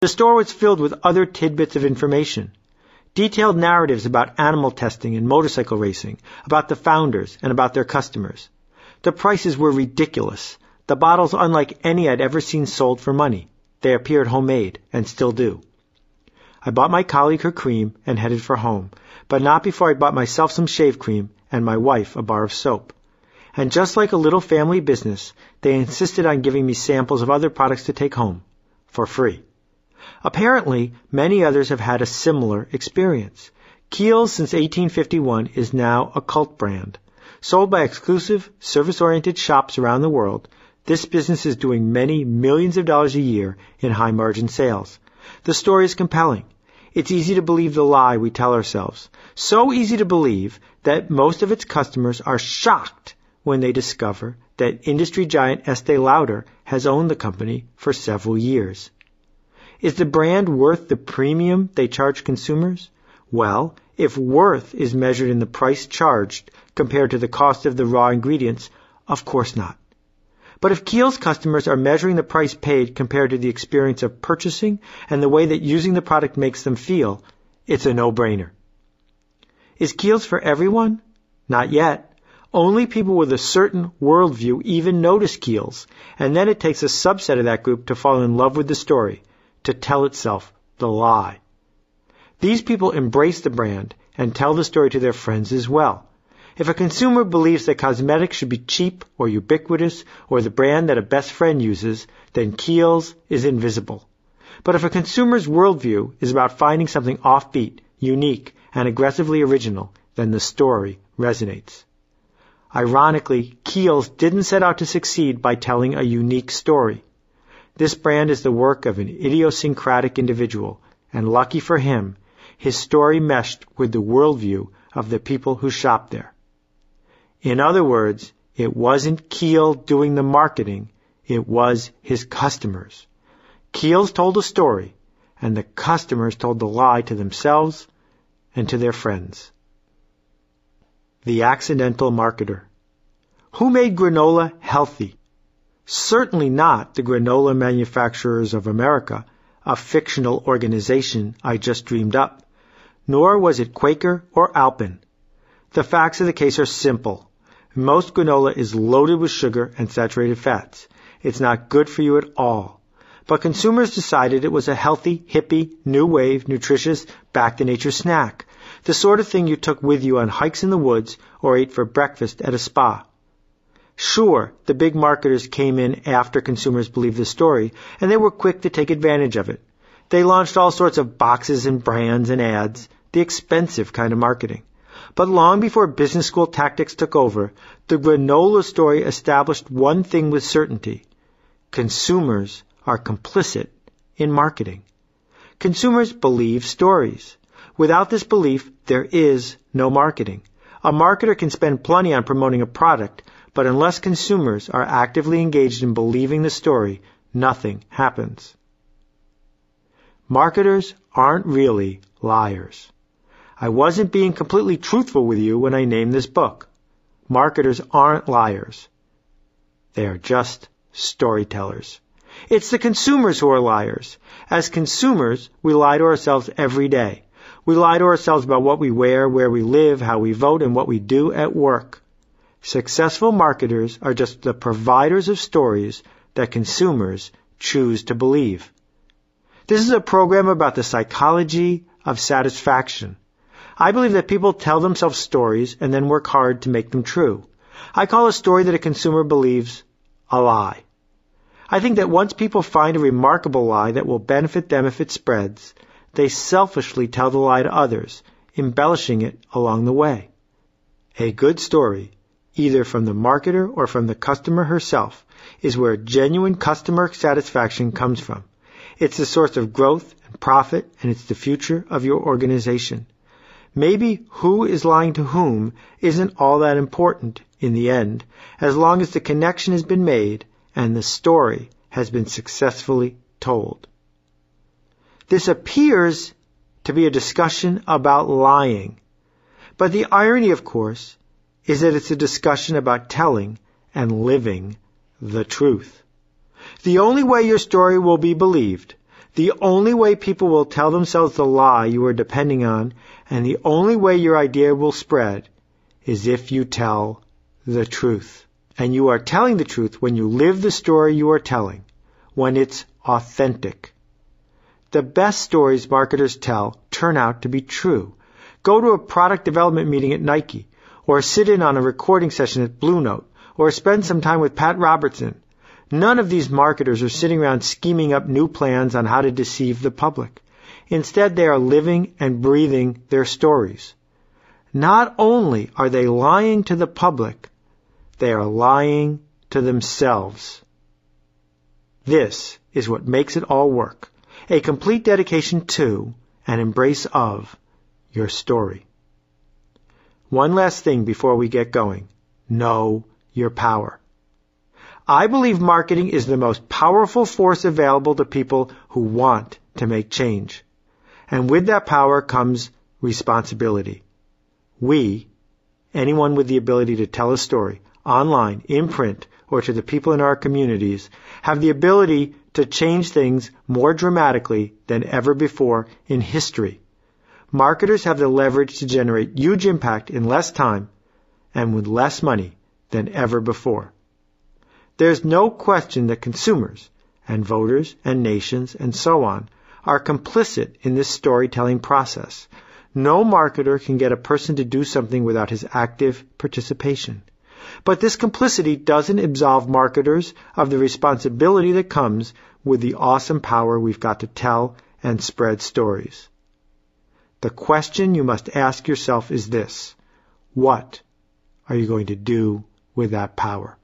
The store was filled with other tidbits of information. Detailed narratives about animal testing and motorcycle racing, about the founders, and about their customers. The prices were ridiculous. The bottles unlike any I'd ever seen sold for money. They appeared homemade, and still do. I bought my colleague her cream and headed for home, but not before I bought myself some shave cream and my wife a bar of soap. And just like a little family business, they insisted on giving me samples of other products to take home, for free. Apparently, many others have had a similar experience. Kiehl's since 1851 is now a cult brand. Sold by exclusive, service-oriented shops around the world, this business is doing many millions of dollars a year in high-margin sales. The story is compelling. It's easy to believe the lie we tell ourselves. So easy to believe that most of its customers are shocked when they discover that industry giant Estee Lauder has owned the company for several years. Is the brand worth the premium they charge consumers? Well, if worth is measured in the price charged compared to the cost of the raw ingredients, of course not. But if Kiehl's customers are measuring the price paid compared to the experience of purchasing and the way that using the product makes them feel, it's a no-brainer. Is Kiehl's for everyone? Not yet. Only people with a certain worldview even notice Kiehl's, and then it takes a subset of that group to fall in love with the story, to tell itself the lie. These people embrace the brand and tell the story to their friends as well. If a consumer believes that cosmetics should be cheap or ubiquitous or the brand that a best friend uses, then Kiehl's is invisible. But if a consumer's worldview is about finding something offbeat, unique, and aggressively original, then the story resonates. Ironically, Kiehl's didn't set out to succeed by telling a unique story. This brand is the work of an idiosyncratic individual, and lucky for him, his story meshed with the worldview of the people who shop there. In other words, it wasn't Kiehl doing the marketing, it was his customers. Kiehl's told a story, and the customers told the lie to themselves and to their friends. The accidental marketer. Who made granola healthy? Certainly not the Granola Manufacturers of America, a fictional organization I just dreamed up. Nor was it Quaker or Alpen. The facts of the case are simple. Most granola is loaded with sugar and saturated fats. It's not good for you at all. But consumers decided it was a healthy, hippie, new wave, nutritious, back-to-nature snack. The sort of thing you took with you on hikes in the woods or ate for breakfast at a spa. Sure, the big marketers came in after consumers believed the story, and they were quick to take advantage of it. They launched all sorts of boxes and brands and ads, the expensive kind of marketing. But long before business school tactics took over, the granola story established one thing with certainty. Consumers are complicit in marketing. Consumers believe stories. Without this belief, there is no marketing. A marketer can spend plenty on promoting a product, but unless consumers are actively engaged in believing the story, nothing happens. Marketers aren't really liars. I wasn't being completely truthful with you when I named this book. Marketers aren't liars. They are just storytellers. It's the consumers who are liars. As consumers, we lie to ourselves every day. We lie to ourselves about what we wear, where we live, how we vote, and what we do at work. Successful marketers are just the providers of stories that consumers choose to believe. This is a program about the psychology of satisfaction. I believe that people tell themselves stories and then work hard to make them true. I call a story that a consumer believes a lie. I think that once people find a remarkable lie that will benefit them if it spreads, they selfishly tell the lie to others, embellishing it along the way. A good story, either from the marketer or from the customer herself, is where genuine customer satisfaction comes from. It's the source of growth and profit, and it's the future of your organization. Maybe who is lying to whom isn't all that important in the end, as long as the connection has been made and the story has been successfully told. This appears to be a discussion about lying, but the irony, of course, is that it's a discussion about telling and living the truth. The only way your story will be believed, The only way people will tell themselves the lie you are depending on, and the only way your idea will spread, is if you tell the truth. And you are telling the truth when you live the story you are telling, when it's authentic. The best stories marketers tell turn out to be true. Go to a product development meeting at Nike, or sit in on a recording session at Blue Note, or spend some time with Pat Robertson. None of these marketers are sitting around scheming up new plans on how to deceive the public. Instead, they are living and breathing their stories. Not only are they lying to the public, they are lying to themselves. This is what makes it all work. A complete dedication to and embrace of your story. One last thing before we get going. Know your power. I believe marketing is the most powerful force available to people who want to make change. And with that power comes responsibility. We, anyone with the ability to tell a story, online, in print, or to the people in our communities, have the ability to change things more dramatically than ever before in history. Marketers have the leverage to generate huge impact in less time and with less money than ever before. There's no question that consumers and voters and nations and so on are complicit in this storytelling process. No marketer can get a person to do something without his active participation. But this complicity doesn't absolve marketers of the responsibility that comes with the awesome power we've got to tell and spread stories. The question you must ask yourself is this: what are you going to do with that power?